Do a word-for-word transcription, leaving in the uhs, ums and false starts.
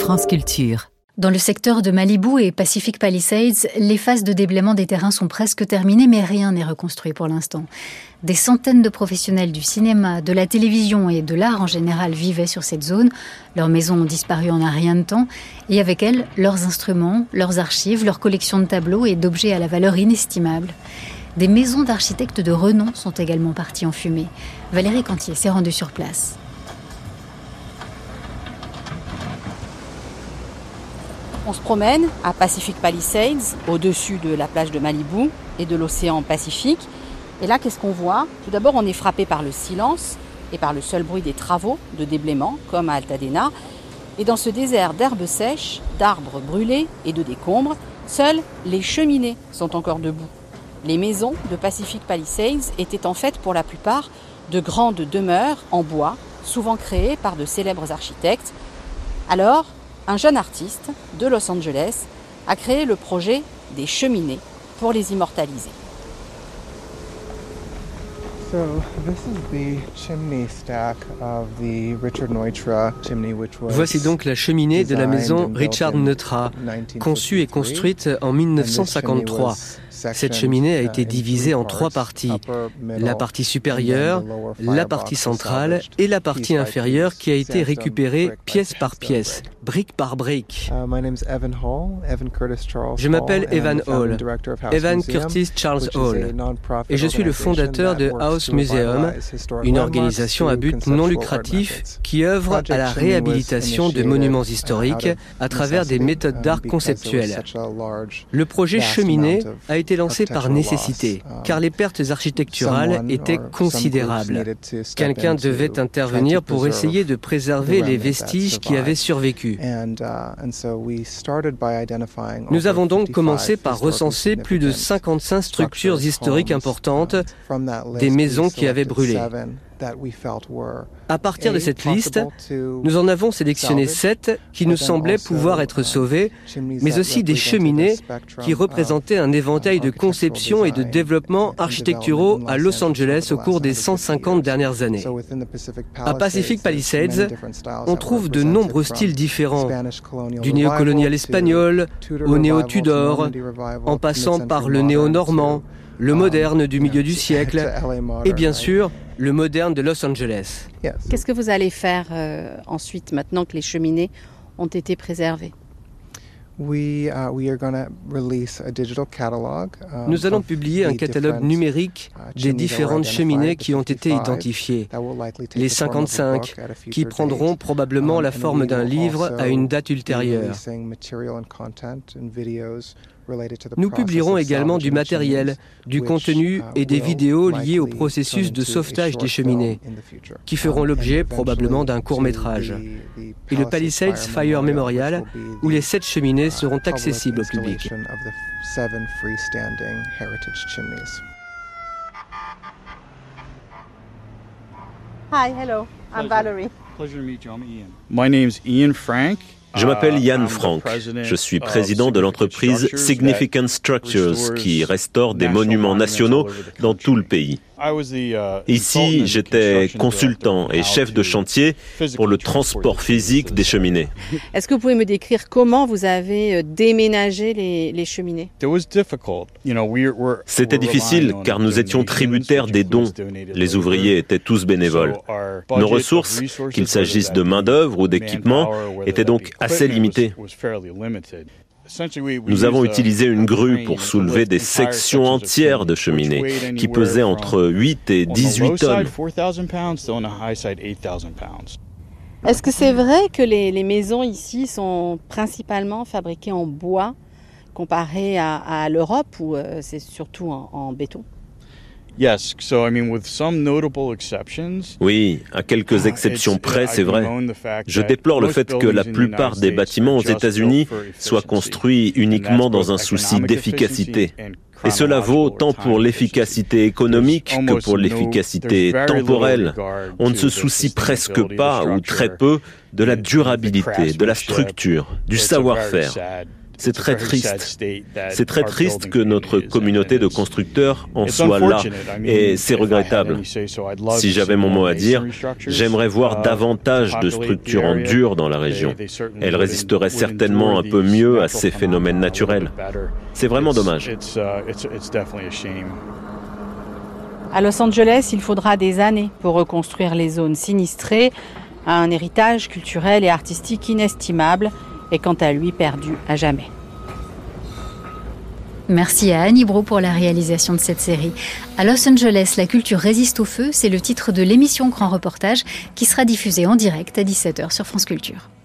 France Culture. Dans le secteur de Malibu et Pacific Palisades, les phases de déblaiement des terrains sont presque terminées, mais rien n'est reconstruit pour l'instant. Des centaines de professionnels du cinéma, de la télévision et de l'art en général vivaient sur cette zone. Leurs maisons ont disparu en un rien de temps, et avec elles, leurs instruments, leurs archives, leurs collections de tableaux et d'objets à la valeur inestimable. Des maisons d'architectes de renom sont également parties en fumée. Valérie Cantier s'est rendue sur place. On se promène à Pacific Palisades, au-dessus de la plage de Malibu et de l'océan Pacifique. Et là, qu'est-ce qu'on voit ? Tout d'abord, on est frappé par le silence et par le seul bruit des travaux de déblaiement, comme à Altadena. Et dans ce désert d'herbes sèches, d'arbres brûlés et de décombres, seules les cheminées sont encore debout. Les maisons de Pacific Palisades étaient en fait pour la plupart de grandes demeures en bois, souvent créées par de célèbres architectes. Alors, un jeune artiste de Los Angeles a créé le projet des cheminées pour les immortaliser. So, this is the chimney stack of the Richard Neutra chimney, which was Voici donc la cheminée de la maison Richard Neutra, conçue et construite en dix-neuf cent cinquante-trois. Cette cheminée a été divisée en trois parties. La partie supérieure, la partie centrale et la partie inférieure qui a été récupérée pièce par pièce, brique par brique. Je m'appelle Evan Hall, Evan Curtis Charles Hall, et je suis le fondateur de House Museum, une organisation à but non lucratif qui œuvre à la réhabilitation de monuments historiques à travers des méthodes d'art conceptuelles. Le projet cheminée a été lancé par nécessité, car les pertes architecturales étaient considérables. Quelqu'un devait intervenir pour essayer de préserver les vestiges qui avaient survécu. Nous avons donc commencé par recenser plus de cinquante-cinq structures historiques importantes, des maisons qui avaient brûlé. À partir de cette liste, nous en avons sélectionné sept qui nous semblaient pouvoir être sauvées, mais aussi des cheminées qui représentaient un éventail de conceptions et de développements architecturaux à Los Angeles au cours des cent cinquante dernières années. À Pacific Palisades, on trouve de nombreux styles différents, du néocolonial espagnol au néo-Tudor, en passant par le néo-normand, le moderne du milieu du siècle et bien sûr le moderne de Los Angeles. Qu'est-ce que vous allez faire euh, ensuite, maintenant que les cheminées ont été préservées ? Nous allons publier un catalogue numérique des différentes cheminées qui ont été identifiées, les cinquante-cinq, qui prendront probablement la forme d'un livre à une date ultérieure. Nous publierons également du matériel, du contenu et des vidéos liées au processus de sauvetage des cheminées, qui feront l'objet probablement d'un court-métrage. Et le Palisades Fire Memorial, où les sept cheminées seront accessibles au public. Hi, hello, I'm Valerie. Pleasure to meet you. I'm Ian. My name's Ian Frank. Je m'appelle Ian Frank. Je suis président de l'entreprise Significant Structures qui restaure des monuments nationaux dans tout le pays. Ici, j'étais consultant et chef de chantier pour le transport physique des cheminées. Est-ce que vous pouvez me décrire comment vous avez déménagé les, les cheminées ? C'était difficile car nous étions tributaires des dons. Les ouvriers étaient tous bénévoles. Nos ressources, qu'il s'agisse de main-d'œuvre ou d'équipement, étaient donc assez limitées. Nous avons utilisé une grue pour soulever des sections entières de cheminées qui pesaient entre huit et dix-huit tonnes. Est-ce que c'est vrai que les, les maisons ici sont principalement fabriquées en bois comparé à, à l'Europe où euh, c'est surtout en, en béton ? Oui, à quelques exceptions près, c'est vrai. Je déplore le fait que la plupart des bâtiments aux États-Unis soient construits uniquement dans un souci d'efficacité. Et cela vaut tant pour l'efficacité économique que pour l'efficacité temporelle. On ne se soucie presque pas, ou très peu, de la durabilité, de la structure, du savoir-faire. C'est très triste. C'est très triste que notre communauté de constructeurs en soit là, et c'est regrettable. Si j'avais mon mot à dire, j'aimerais voir davantage de structures en dur dans la région. Elles résisteraient certainement un peu mieux à ces phénomènes naturels. C'est vraiment dommage. À Los Angeles, il faudra des années pour reconstruire les zones sinistrées, un héritage culturel et artistique inestimable et quant à lui perdu à jamais. Merci à Annie Brault pour la réalisation de cette série. À Los Angeles, la culture résiste au feu, c'est le titre de l'émission Grand Reportage qui sera diffusée en direct à dix-sept heures sur France Culture.